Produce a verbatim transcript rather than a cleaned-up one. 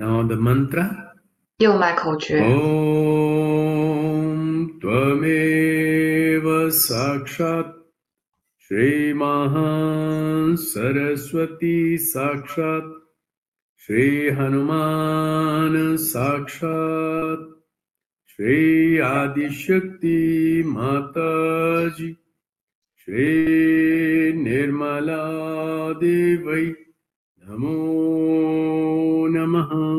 Now the mantra. 又来口诀。 Om Tvameva Sakshat Shri Mahan Saraswati Sakshat Shri Hanuman Sakshat Shri Adishakti Mataji Shri Nirmala Devai Namo Namaha